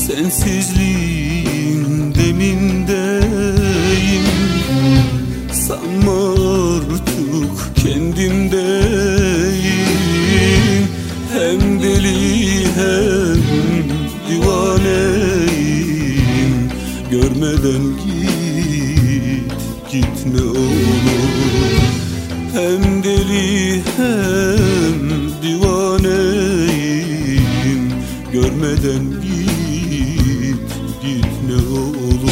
Sensizliğin demindeyim, sanma artık kendimdeyim. Hem deli hem divaneyim, görmeden gitme olur. Hem deli hem divaneyim, görmeden git ne olur.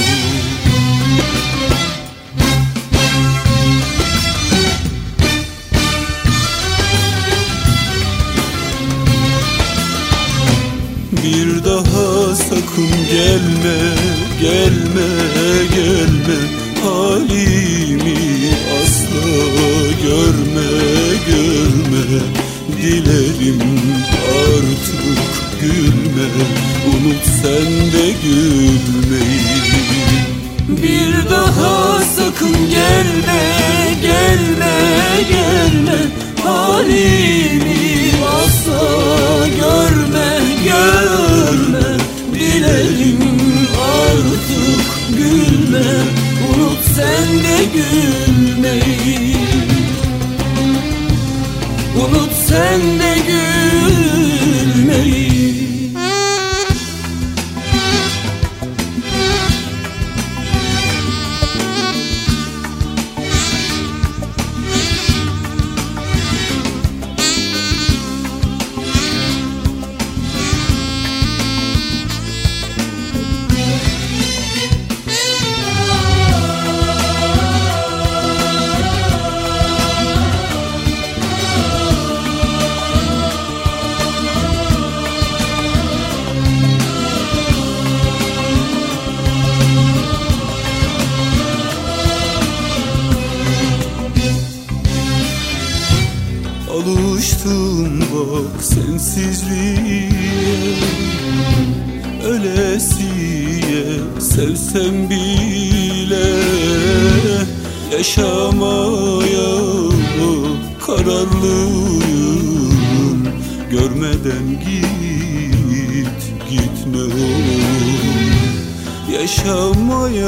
Bir daha sakın gelme, gelme, gelme. Halimi asla görme, görme. Dilerim artık gülme, unut sen de gülmeyi. Bir daha sakın gelme, gelme, gelme. Halimi asla görme, görme. Dilerim artık gülme, unut sen de gülmeyi. Unut sen de gülmeyi. Alıştım bak sensizliğe, ölesiye sevsem bile. Yaşamaya kararlıyım, görmeden git ne olur. Yaşamaya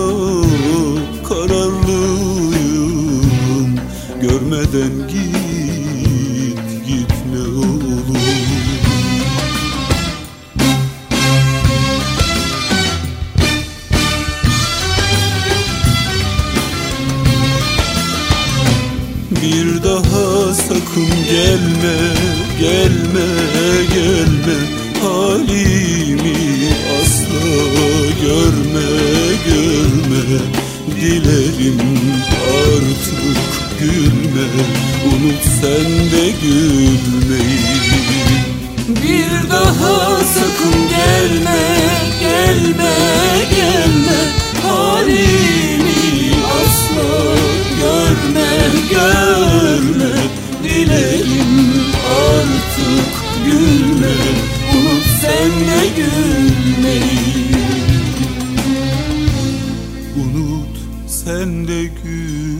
kararlıyım, görmeden git ne olur. Bir daha sakın gelme, gelme, gelme. Halimi asla görme, görme. Dilerim artık gülme, unut sen de gülmeyi. Bir daha sakın gelme, gelme, gelme. Halimi asla görme, görme. Dilerim artık gülme, unut sen de gülmeyi. Unut sen de gül.